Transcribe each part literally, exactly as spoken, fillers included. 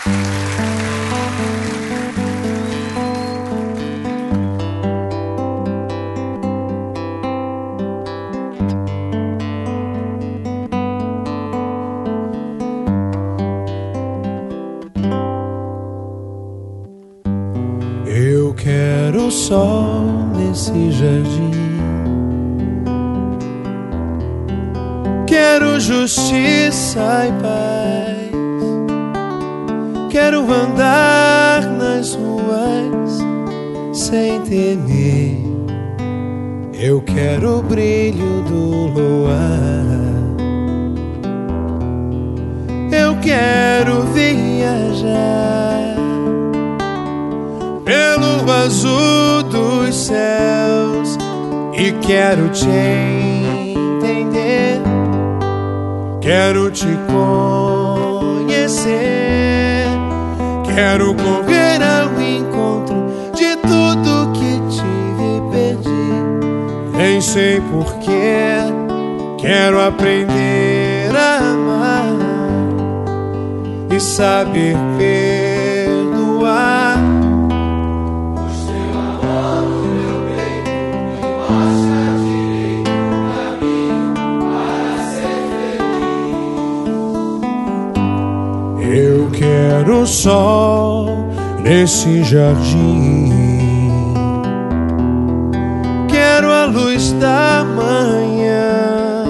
Eu quero o sol nesse jardim, quero justiça e paz, quero andar nas ruas sem temer. Eu quero o brilho do luar, eu quero viajar pelo azul dos céus e quero te entender, quero te conhecer, quero correr ao encontro de tudo que tive e perdi. Nem sei porquê, quero aprender a amar e saber perdoar. Eu quero o sol nesse jardim, quero a luz da manhã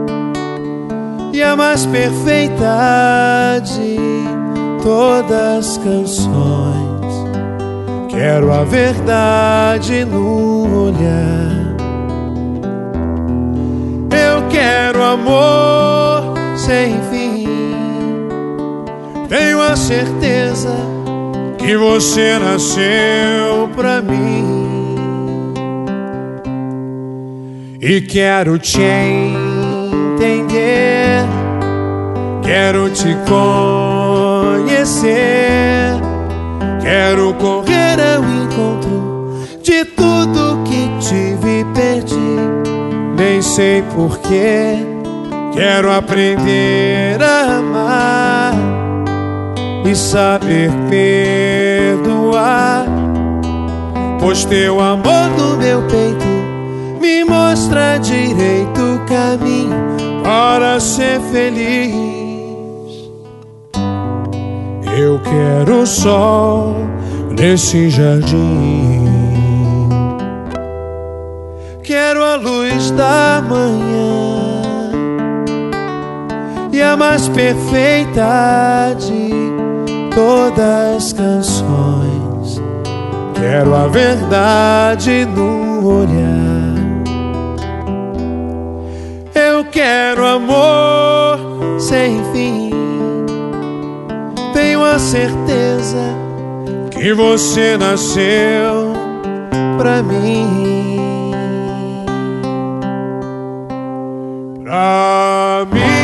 e a mais perfeita de todas as canções. Quero a verdade no olhar, eu quero amor sem fim. Tenho a certeza que você nasceu pra mim e quero te entender, quero te conhecer, quero correr ao encontro de tudo que tive e perdi. Nem sei porquê, quero aprender a amar e saber perdoar, pois teu amor no meu peito me mostra direito o caminho para ser feliz. Eu quero o sol nesse jardim, quero a luz da manhã e a mais perfeita de todas as canções. Quero a verdade no olhar, eu quero amor sem fim. Tenho a certeza que você nasceu pra mim, pra mim.